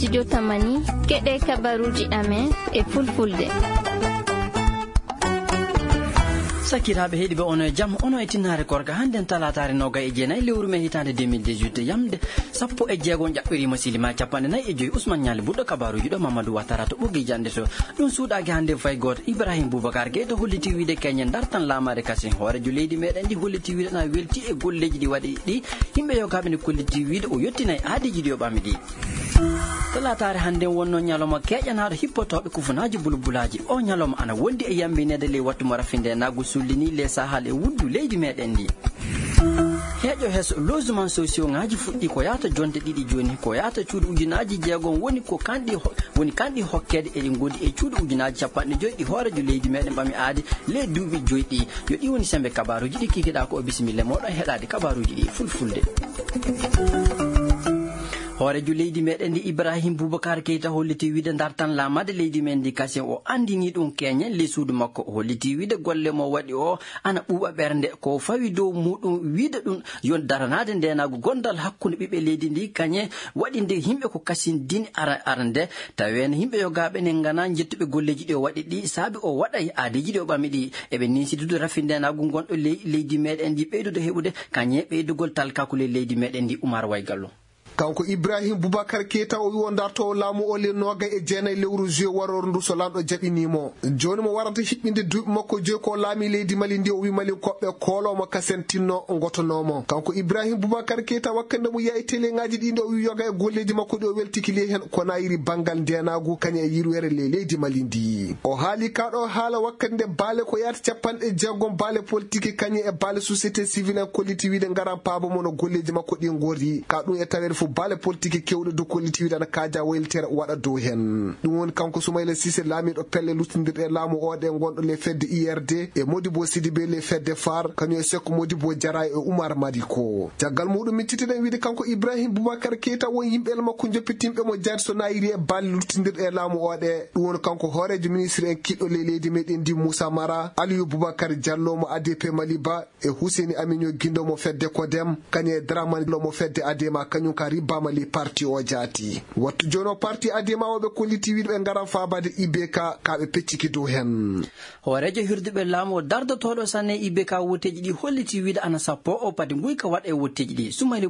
studio Tamani keɗe kabaruji amen e fulfulde. Sakiraɓe heeɗiɓe ono jam ono e tinnare korka hande talatare noga e jeenayi lewru me hitande 2018 yamde 16 jaɓɓirima silima 45 Ousmane Ñali ɓurɗo kabaruji ɗo Mamadou Ouattara to ɓoggi jande to ɗum suuɗaki hande fay goto Ibrahima Boubacar Gueye to holliti wiide keñen dartan lamade kasi hoorejo leydi meɗen ɗi holliti wiide na welti e golleji ɗi waɗi ɗi yimɓe yogaɓe ne kolliti wiide o yettinayi aadiji ɗi o ɓami ɗi talatare hande wonno ñalawma keƴanaɗo hippotoɓe kufunaji bulbulaji o ñalawma ana wondi e yambinede ley wattuma rafinde nagu sullini le sahal e wuddu leydi meɗen ndi heeƴo heeso logement sociaux ngaji fuɗɗi ko yata jonde ɗiɗi joni ko yata cuuɗi ujunaji jeegom woni kanɗi hokkede eɗi gondi e cuuɗi ujunaji 50 ɗi hoorejo leydi meɗen ɓami aadi le duuɓi joyɗi yo ɗi woni sembe kabaruji ɗi kikiɗa ko o bisimilla moɗon heɗade kabaruji ɗi fulfulde hoorejo leydi meɗen ndi Ibrahima Boubacar Keita holliti wiide dartan lamade leydi men ndi kasi o andini ɗum keñen le suudu makko o holliti wiide golle mo waɗi o ana ɓuuɓa ɓernde ko fawi dow muɗum wiide ɗum yon daranade ndenago gondal hakkude ɓiɓɓe leydi ndi kañe waɗinde yimɓe ko kasindini arande tawene yimɓe yogaɓe ne gana jettuɓe golleji ɗi o waɗi ɗi saabi o waɗay aadiji ɗi o ɓami ɗi eɓe ninsidude rafi ndenago gonɗo leydi meɗen ndi ɓeydude heɓude kañe ɓeydugol talkakule leydi meɗen ndi Oumar Waygallo kanko Ibrahima Boubacar Keita o wi o darto laamu o le noga e jeenayi lewru juillet waror ndu so lamɗo jaɓinimo joni mo warata hiɓɓinde duuɓi makko joyi ko laami leydi Mali ndi o wi Mali koɓɓe koolomo kasen tinno gotonomo kanko Ibrahima Boubacar Keita wakkande mo yayi télé ngaji ɗinde o wi yoga e golleji makko ɗi o weltikili hen ko nayiri banggal ndenagu kañe e yirwere le leydi Mali ndi o haali kaɗo haala wakkande baale ko yata 60 baale politique kañe e baale société civile en kolliti wiide garan paaba mono golleji makko ɗi gori ka ɗum e tawere baale politique kewɗe do kolliti wiide ana kaaja wayltere waɗa dow hen ɗum woni kanko Soumaïla Cissé laamiɗo pelle luttindirɗe laamu oɗe gonɗo le fedde IRD e Modibo Sidibé le fedde phare kañum e Sekko Modibo Diarra e Oumar Madiko caggal muɗum min cittiden wiide kanko Ibrahima Boubacar Keita won yimɓel makko joppitimɓe mo jaati so nayiri e baale luttindirɗe laamu oɗe ɗum woni kanko hoorejo ministre en kiɗɗo le leydi meɗen ndi Moussa Mara Aliou Boubacar Diallo mo ADP Maliba e Husseini Aminio Guindo mo fedde Kodem kañum e Dramane Lo mo fedde Adema kañum ka ribbama li parti o jaati wattu jono parti Adema o ɓe kolliti wiide ɓe garan fabade IBK kaɓe pecciki dow hen hoorejo hirduɓe laamu o dardotoɗo sanne IBK wotteji ɗi holliti wiide ana sappo o padi guyka waɗa e wotteji ɗi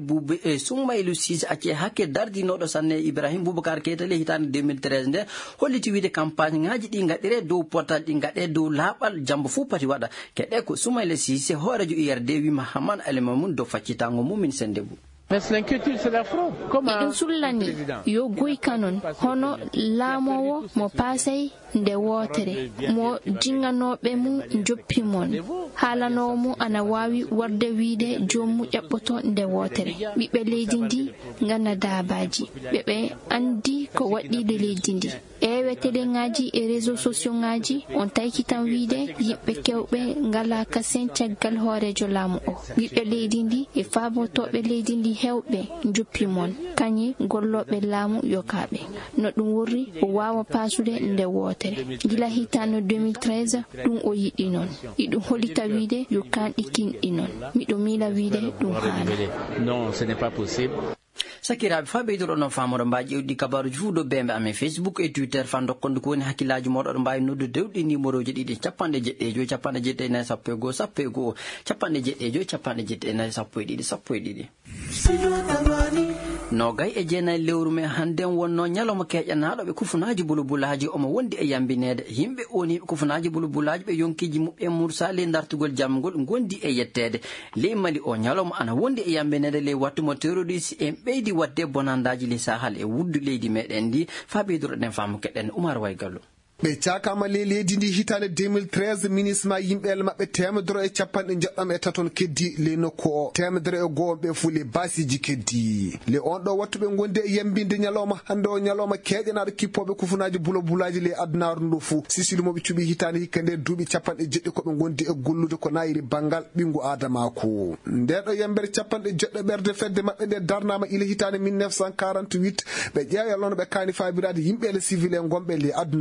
Soumaïla Cissé acci hakke dardinoɗo sanne Ibrahima Boubacar Keita le hitande 2013 nde holliti wiide campagne ngaji ɗi gaɗire dow portal ɗi gaɗe dow laaɓal jambo fuu pati waɗa keɗe ko Soumaïla Cissé hoorejo IRD wima Hamane Alimamoun dow faccitango mumin sendebu iɗum sullani yo guyka non hono laamowo mo paasay nde wootere mo jinganoɓe mum joppi mon haalanowo mum ana wawi warde wiide jomum ƴaɓɓoto nde wootere ɓiɓɓe leydi ndi ganda daabaji ɓeɓe andi ko waɗɗide leydi ndi ewe télé ngaji e réseaux sociaux ngaji on tayki tan wiide yimɓe kewɓe ngala kasen caggal hoorejo laamu o ɓiɓɓe leydi ndi e faabotoɓe leydi ndi hewɓe joppi mon kañi golloɓe laamu yokaɓe no ɗum worri o wawa paasude nde wootere gila hitano 2013 ɗum o yiɗi noon iɗum hollita wiide yo kanɗi kinɗi noon miɗo miila wiide ɗum haala sakiraɓe fa ɓeydoɗo noon famoɗo mbawi ƴewɗi kabaruji fuu dow bembe amen Facebook e Twitter fa dokkonde ko woni hakkillaji moɗo ɗo mbawi noddu dewɗi numéro ji ɗiɗi 70 joyi 70 sappo e goho sappo e goho 70 joyi 70 sappo e ɗiɗi sappo e ɗiɗi nogay e jeenayi lewru me hannden wonno ñalawma keƴanaɗoɓe kufunaji bulbulaji omo wondi e yambinede yimɓe oni kufunaji bulbulaji ɓe yonkiji muɓɓe Moussa le dartugol jamgol gondi e yettede ley Mali o ñalawma ana wondi e yambinede ley wattumo terroriste en ɓeydi wadde bonandaji le sahal e wuddu leydi meɗen ndi fa ɓeyduroɗen faamu keɗen Oumar Waygallo ɓe cakama le leydi ndi hitande 2013 ministre ma yimɓele mabɓe 130 keddi le nokku o 101 ɓe fu le basiji keddi le on ɗo wattu ɓe gonde e yambinde ñalawma hande o ñalawma keƴanaɗo kippoɓe kufunaji bulobulaji le addunaru ndu fu sisilmoɓe cuuɓi hitande hikka nder duuɓi 70 koɓe gondi e gollude ko nayiri banggal ɓingu adamako ndeɗo yambere 70 ɓerde fedde mabɓe nde darnama ila hitande 1948 ɓe ƴeewalono ɓe kani fabirade yimɓele civil en gomɓe le addunaru ndu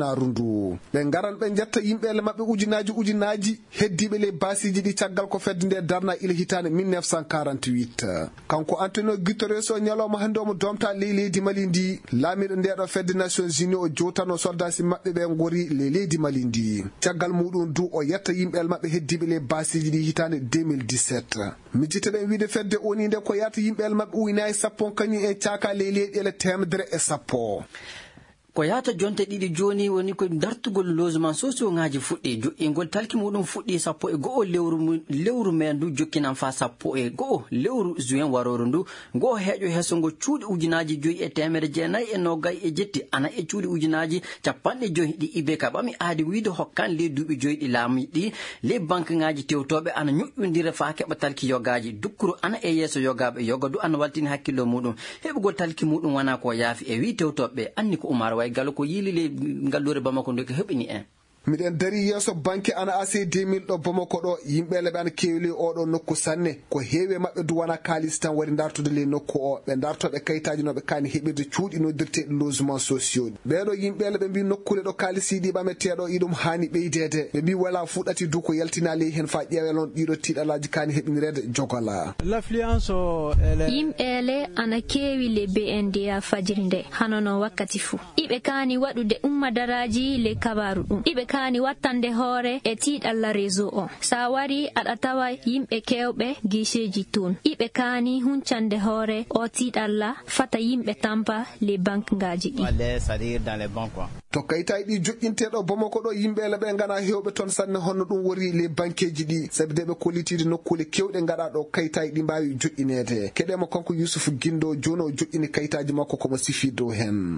Mamadou ɓe garan ɓe jetta yimɓele mabɓe ujunaji heddiɓe le basiji ɗi caggal ko fedde nde darna ila hitande 1948 kanko Antonio Guterres o ñalawma hande omo domta leydi Mali ndi laamiɗo ndeɗo fedde Nations Unies o jotano soldasi mabɓe ɓe gori leydi Mali ndi caggal muɗum du o yetta yimɓele mabɓe heddiɓe le basiji ɗi hitande 2017 mijiteɗen wiide fedde oni nde ko yata yimɓele mabɓe uynayi sappo kañum e caaka leyɗele 110 ko yata jonte ɗiɗi joni woni ko dartugol logement social ngaji fuɗɗi jo'ingol talki muɗum fuɗɗi 1 lewru men ndu jokkinan fa 1 lewru juin waroro ndu go heeƴo hesongo cuuɗi ujunaji 5,990 ana e cuuɗi ujunaji 50 ɗi ibe ka ɓami aadi wiide hokkan le duuɓi joyi ɗi laamu ɗi le banque ngaji tewtoɓe ana ñoƴƴodira fa keɓa talki yogaji dukkuro ana e yeeso yogaɓe yoga du ana waltini hakkillo muɗum heɓugol talki muɗum wona ko yaafi e wi tewtoɓe anni ko Umar galo ko yili le ngallure Bamako ndo ko heɓini en miɗen dari yeeso banque ana AC 2000 ɗo Bamako ɗo yimɓele ɓe ana kewli oɗo nokku sanne ko heewi mabɓe du wona kalis tan wari dartude le nokku o ɓe dartoɓe kayitaji noɓe kani heɓirde cuuɗi nodirteɗe logement sociaux ɓeɗo yimɓele ɓe mbi nokkule ɗo kalisiɗi ɓameteɗo iɗum hani ɓeydede ɓe mbi wala fuɗɗati du ko yaltina ley hen fa ƴeewel on ɗiɗo tiɗalaji kani heɓinirede jogola yimɓele ana kewi le BNDA fajiri nde hanono wakkati fuu iɓe kani waɗude ummadaraji le kabaru ɗum iɓe kani wattande hoore e tiiɗalla réseau o sa wari aɗa tawa yimɓe kewɓe guichéji toon iɓe kani huncande hoore o tiiɗalla fata yimɓe tampa les banque ngaji ɗi to kayitaji ɗi joƴƴinteɗo Bamako ɗo yimɓele ɓe gana hewɓe toon sanne honno ɗum wori les banqueji ɗi sabi de ɓe kollitide nokkule kewɗe gaɗa ɗo kayitaji ɗi mbawi joƴƴinede keɗema kanko Youssouf Guindo joni o joƴƴini kayitaji makko komo sifi dow hen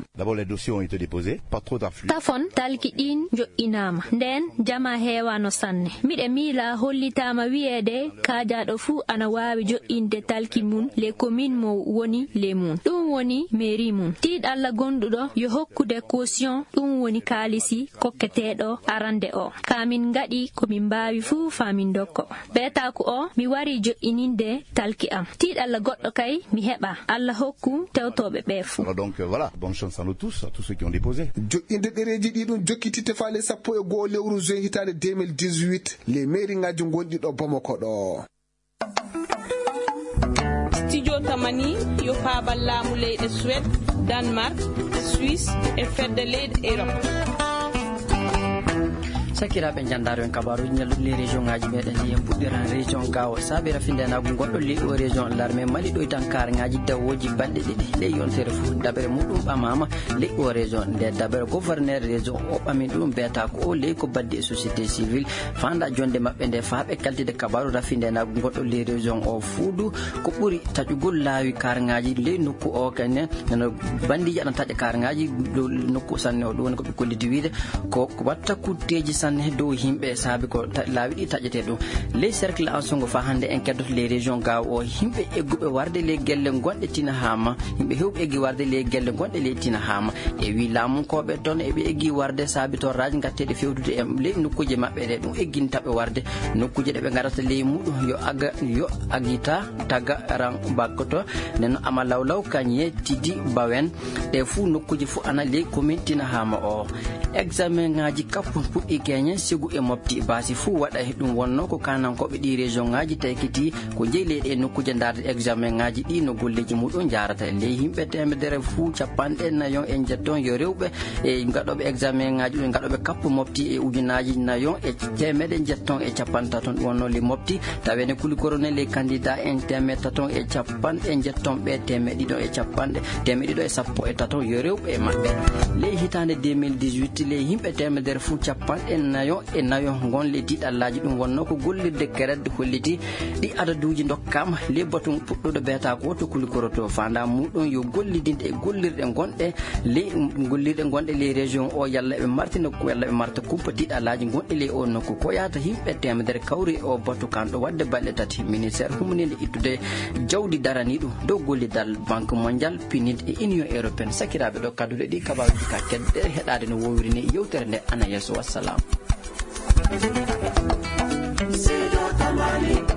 tafon talki ɗin joƴƴinama nden jama hewano sanne miɗe miila hollitama wiyeede kajaɗo fuu ana wawi joƴƴinde talki mum les commune mo woni le mum ɗum woni mairie mum tiiɗalla gonɗuɗo yo hokkude caution ɗum woni kaalisi kokketeɗo arande o kamin gaɗi komin mbawi fuu famin dokko beetaku o mi wari joƴƴininde talki am tiiɗalla goɗɗo kay mi heɓa Allah hokku tewtoɓe ɓe fuu donc voilà bonne chance à nous tous ceux qui ont déposé joƴƴinde ɗereji ɗi ɗum jokkitite faale 1 lewru juin hitande 2018 les mairie ngaji gonɗi ɗo Bamako ɗo studio tamani yo faabal laamu leyɗe Suède Danemark Suisse e fedde leyɗe Europe sakiraɓe jandaro en kabaruji ñalluɗe région ngaji meɗen yen puɗɗiran région gawo saabi rafindenagu goɗɗo leyɗo région larme mali ɗo tan kareŋaji dawoji balɗe ɗiɗi ley yontere fo dabere muɗum ɓamama ley o région nde dabere gouverneur région o ɓami ɗum mbiyata ko o ley ko baddi e société civile fanda jonde mabɓe nde faaɓe kaltide kabaru rafindenagu goɗɗo ley région o fuudu ko ɓuuri taƴugol laawi kareŋaji ley nokku o kane nano bandiji aɗa taƴa kareŋaji dow nokku sanne o ɗum woni koɓe kollidi wiide ko watta kutteji sanne dow himɓe saabi ko laawi ɗi taƴete ɗum les cercle en songo fa hande en keddoto les région gawo o himɓe egguɓe warde les gelle gonɗe tina hama yimɓe hewɓe eggi warde les gelle gonɗe ley tina hama e wi laamunkoɓe toon eɓe eggi warde saabi torraji gatteɗe fewdude e ley nokkuje mabɓe ɗe ɗum eggintaɓe warde nokkuje ɗe ɓe garata ley muɗum yo agita tagga ran bakkoto nden ama lawlaw kañe tidi bawen ɗe fuu nokkuje fuu ana ley commune tina hama o examen ngaji kappu puɗɗi keñe sigu e mofti basi fuu waɗa ɗum wonno ko kanankoɓe ɗi région ngaji taykiti ko jeeyi leyɗe nokkuje darde examen ngaji ɗi no golleji muɗum jarata ley yimɓe temedere fuu 49 en jetton yo rewɓe e gaɗoɓe examen ngaji ɗum gaɗoɓe kappu mofti e ujunaji 9 e temedde jetton e 50 ɗum wonno li mofti tawene kulikorone les candidat en 100 e 50 jetton ɓe temedɗiɗo e 13 yo rewɓe e mabɓe ley hitande 2018 ley yimɓe temedere fuu 49 gonle tiɗallaji ɗum wonno ko gollirde keredde holliti ɗi adaduji dokkama le batum puɗɗuɗo beeta ko to kulikoroto fanda muɗum yo gollidinde e gollirɗe gonɗe les région o yalla ɓe marti nokku yalla ɓe marta kumpa tiɗallaji gonɗe le o nokku ko yata yimɓe temedere kawri o batu kanɗo wadde balɗe tati ministére humanide ittude jawdi darani ɗum dow gollidal banque mondial PNUD e union européenne sakiraɓe ɗo kadduɗe ɗi kabaruji ka kedde heɗade no wowiri ni yewtere nde ana yesso wassalam.